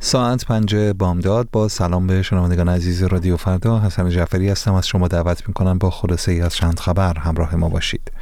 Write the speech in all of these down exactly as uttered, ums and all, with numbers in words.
ساعت پنج بامداد. با سلام به شنوندگان عزیز رادیو فردا، حسن جعفری هستم. از شما دعوت میکنم با خلاصه ای از چند خبر همراه ما باشید.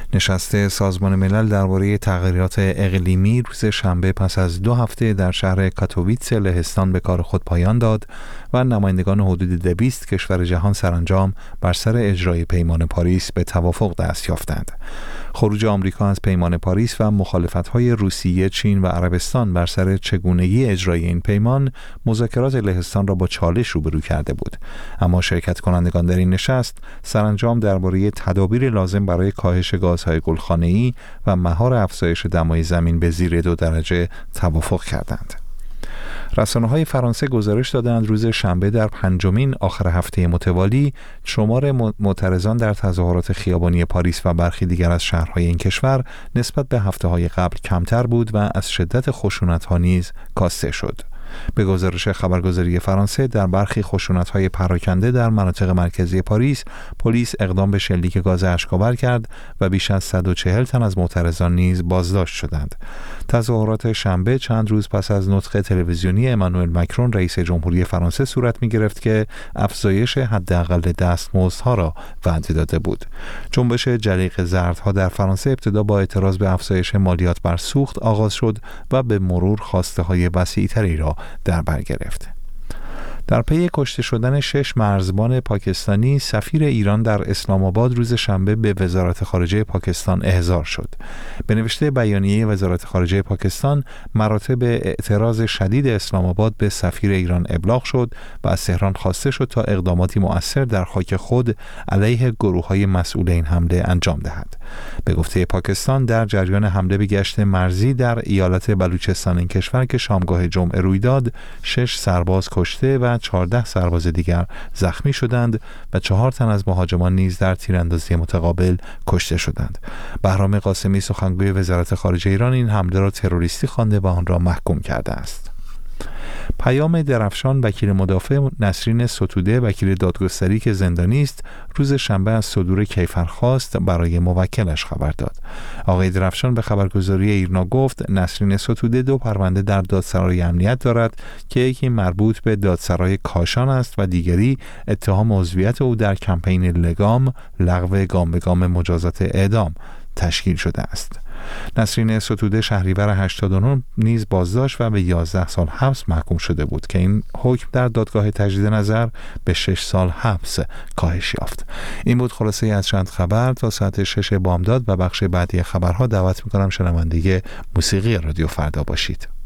نشست سازمان ملل درباره تغییرات اقلیمی روز شنبه پس از دو هفته در شهر کاتوویتس لهستان به کار خود پایان داد و نمایندگان حدود دویست کشور جهان سرانجام بر سر اجرای پیمان پاریس به توافق دست یافتند. خروج آمریکا از پیمان پاریس و مخالفت‌های روسیه، چین و عربستان بر سر چگونگی اجرای این پیمان مذاکرات لهستان را با چالش روبرو کرده بود. اما شرکت کنندگان در این نشست سرانجام درباره تدابیر لازم برای کاهش گازهای گلخانه‌ای و مهار افزایش دمای زمین به زیر دو درجه توافق کردند. رسانه‌های فرانسه گزارش دادند روز شنبه در پنجمین آخر هفته متوالی شمار معترضان در تظاهرات خیابانی پاریس و برخی دیگر از شهرهای این کشور نسبت به هفته‌های قبل کمتر بود و از شدت خشونت‌ها نیز کاسته شد. به گزارش خبرگزاری فرانسه، در برخی خشونت‌های پراکنده در مناطق مرکزی پاریس، پلیس اقدام به شلیک گاز اشک‌آور کرد و بیش از صد و چهل تن از معترضان نیز بازداشت شدند. تظاهرات شنبه چند روز پس از نطق تلویزیونی امانوئل مکرون رئیس جمهوری فرانسه صورت می‌گرفت که افزایش حداقل دستمزدها را وعده داده بود. جنبش جلیق زردها در فرانسه ابتدا با اعتراض به افزایش مالیات بر سوخت آغاز شد و به مرور خواسته‌های وسیع‌تری را در بر گرفت. در پی کشته شدن شش مرزبان پاکستانی، سفیر ایران در اسلام آباد روز شنبه به وزارت خارجه پاکستان احضار شد. به نوشته بیانیه وزارت خارجه پاکستان، مراتب اعتراض شدید اسلام آباد به سفیر ایران ابلاغ شد و از تهران خواسته شد تا اقداماتی مؤثر در خاک خود علیه گروه‌های مسئول این حمله انجام دهد. به گفته پاکستان، در جریان حمله به گشت مرزی در ایالت بلوچستان این کشور که شامگاه جمعه روی داد، شش سرباز کشته و چهارده سرباز دیگر زخمی شدند و چهار تن از مهاجمان نیز در تیراندازی متقابل کشته شدند. بهرام قاسمی سخنگوی وزارت خارجه ایران این حمله را تروریستی خوانده و آن را محکوم کرده است. پیام درفشان، وکیل مدافع نسرین ستوده وکیل دادگستری که زندانی است، روز شنبه از صدور کیفرخواست برای موکلش خبر داد. آقای درفشان به خبرگزاری ایرنا گفت نسرین ستوده دو پرونده در دادسرای امنیت دارد که یکی مربوط به دادسرای کاشان است و دیگری اتهام عضویت او در کمپین لگام لغو گام به گام مجازات اعدام تشکیل شده است. نسرین ستوده شهریور هشتاد و نه نیز بازداشت و به یازده سال حبس محکوم شده بود که این حکم در دادگاه تجدید نظر به شش سال حبس کاهش یافت. این بود خلاصه از چند خبر. تا ساعت شش بامداد و بخش بعدی خبرها دعوت می‌کنم شنونده موسیقی رادیو فردا باشید.